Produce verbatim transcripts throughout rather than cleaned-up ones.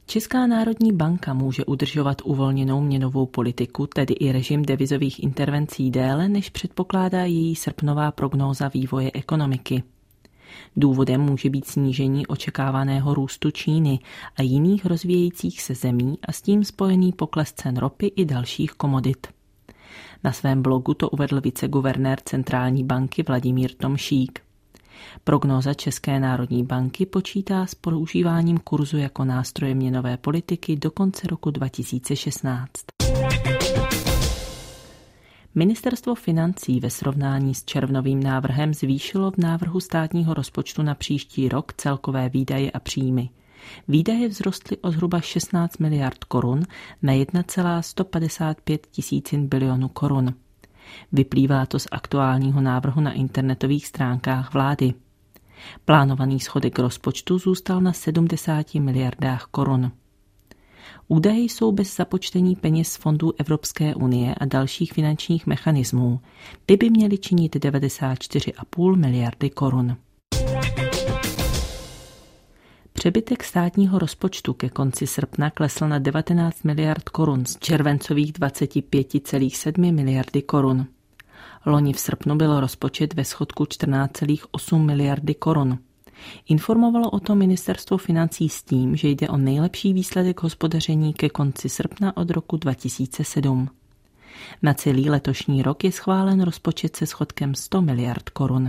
Česká národní banka může udržovat uvolněnou měnovou politiku, tedy i režim devizových intervencí déle, než předpokládá její srpnová prognóza vývoje ekonomiky. Důvodem může být snížení očekávaného růstu Číny a jiných rozvíjejících se zemí a s tím spojený pokles cen ropy i dalších komodit. Na svém blogu to uvedl viceguvernér centrální banky Vladimír Tomšík. Prognóza České národní banky počítá s používáním kurzu jako nástroje měnové politiky do konce roku dva tisíce šestnáct. Ministerstvo financí ve srovnání s červnovým návrhem zvýšilo v návrhu státního rozpočtu na příští rok celkové výdaje a příjmy. Výdaje vzrostly o zhruba šestnáct miliard korun na jedna celá sto padesát pět tisícin bilionu korun. Vyplývá to z aktuálního návrhu na internetových stránkách vlády. Plánovaný schodek rozpočtu zůstal na sedmdesáti miliardách korun. Údaje jsou bez započtení peněz z fondů Evropské unie a dalších finančních mechanismů. Ty by měly činit devadesát čtyři celá pět miliardy korun. Přebytek státního rozpočtu ke konci srpna klesl na devatenáct miliard korun z červencových dvacet pět celá sedm miliardy korun. Loni v srpnu byl rozpočet ve schodku čtrnáct celá osm miliardy korun. Informovalo o tom ministerstvo financí s tím, že jde o nejlepší výsledek hospodaření ke konci srpna od roku dva tisíce sedm. Na celý letošní rok je schválen rozpočet se schodkem sto miliard korun.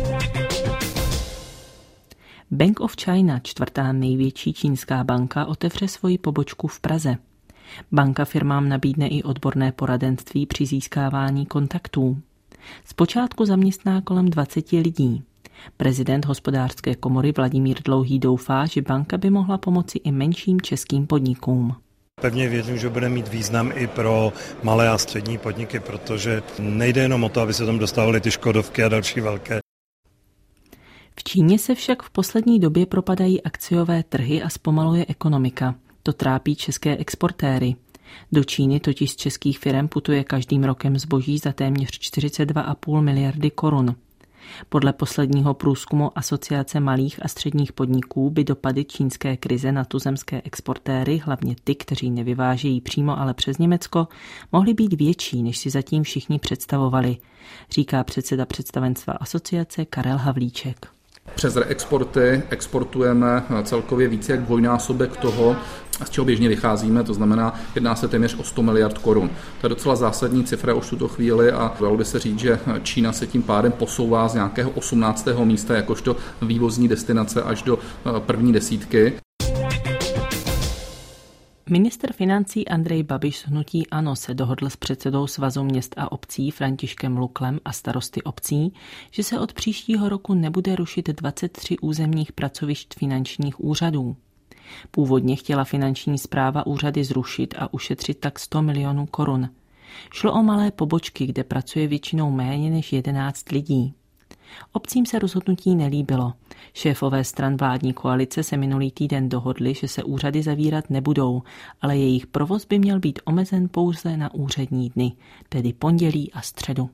Bank of China, čtvrtá největší čínská banka, otevře svoji pobočku v Praze. Banka firmám nabídne i odborné poradenství při získávání kontaktů. Zpočátku zaměstná kolem dvacet lidí. Prezident hospodářské komory Vladimír Dlouhý doufá, že banka by mohla pomoci i menším českým podnikům. Pevně věřím, že bude mít význam i pro malé a střední podniky, protože nejde jenom o to, aby se tam dostávaly ty škodovky a další velké. V Číně se však v poslední době propadají akciové trhy a zpomaluje ekonomika. To trápí české exportéry. Do Číny totiž z českých firem putuje každým rokem zboží za téměř čtyřicet dva celá pět miliardy korun. Podle posledního průzkumu Asociace malých a středních podniků by dopady čínské krize na tuzemské exportéry, hlavně ty, kteří nevyvážejí přímo, ale přes Německo, mohly být větší, než si zatím všichni představovali, říká předseda představenstva asociace Karel Havlíček. Přes reexporty exportujeme celkově více jak dvojnásobek toho, z čeho běžně vycházíme, to znamená, jedná se téměř o sto miliard korun. To je docela zásadní cifra už v tuto chvíli a dalo by se říct, že Čína se tím pádem posouvá z nějakého osmnáctého místa jakožto vývozní destinace až do první desítky. Ministr financí Andrej Babiš z hnutí ANO se dohodl s předsedou Svazu měst a obcí Františkem Luklem a starosty obcí, že se od příštího roku nebude rušit dvacet tři územních pracovišť finančních úřadů. Původně chtěla finanční správa úřady zrušit a ušetřit tak sto milionů korun. Šlo o malé pobočky, kde pracuje většinou méně než jedenáct lidí. Obcím se rozhodnutí nelíbilo. Šéfové stran vládní koalice se minulý týden dohodli, že se úřady zavírat nebudou, ale jejich provoz by měl být omezen pouze na úřední dny, tedy pondělí a středu.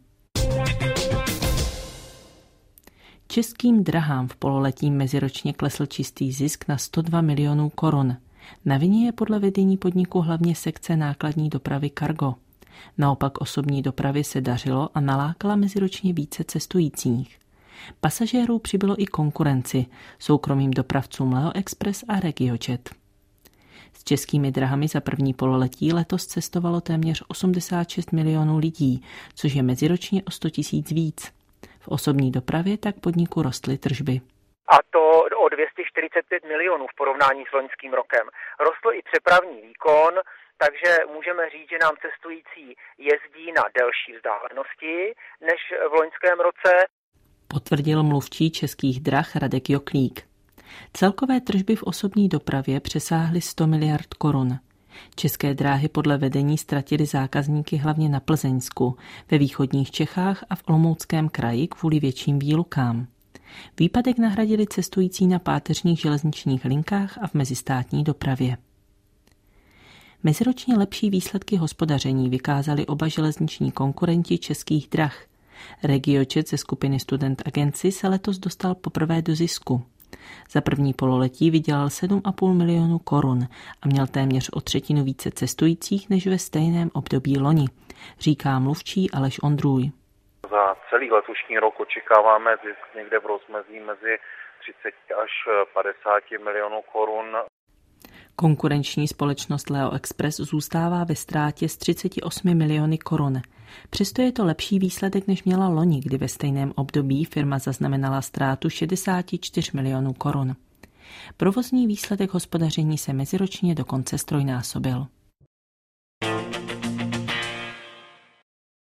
Českým drahám v pololetí meziročně klesl čistý zisk na sto dva milionů korun. Na vině je podle vedení podniku hlavně sekce nákladní dopravy Cargo. Naopak osobní dopravy se dařilo a nalákala meziročně více cestujících. Pasažérů přibylo i konkurenci, soukromým dopravcům Leo Express a RegioJet. S českými drahami za první pololetí letos cestovalo téměř osmdesát šest milionů lidí, což je meziročně o sto tisíc víc. V osobní dopravě tak podniku rostly tržby. A to o dvě stě čtyřicet pět milionů v porovnání s loňským rokem. Rostl i přepravní výkon, takže můžeme říct, že nám cestující jezdí na delší vzdálenosti než v loňském roce. Potvrdil mluvčí Českých drah Radek Joklík. Celkové tržby v osobní dopravě přesáhly sto miliard korun. České dráhy podle vedení ztratily zákazníky hlavně na Plzeňsku, ve východních Čechách a v Olomouckém kraji kvůli větším výlukám. Výpadek nahradili cestující na páteřních železničních linkách a v mezistátní dopravě. Meziročně lepší výsledky hospodaření vykázali oba železniční konkurenti Českých drah. RegioJet ze skupiny Student Agency se letos dostal poprvé do zisku. Za první pololetí vydělal sedm a půl milionu korun a měl téměř o třetinu více cestujících než ve stejném období loni, říká mluvčí Aleš Ondrůj. Za celý letošní rok očekáváme zisk někde v rozmezí mezi třicet až padesát milionů korun. Konkurenční společnost Leo Express zůstává ve ztrátě z třicet osm miliony korun. Přesto je to lepší výsledek, než měla loni, kdy ve stejném období firma zaznamenala ztrátu šedesát čtyři milionů korun. Provozní výsledek hospodaření se meziročně dokonce ztrojnásobil.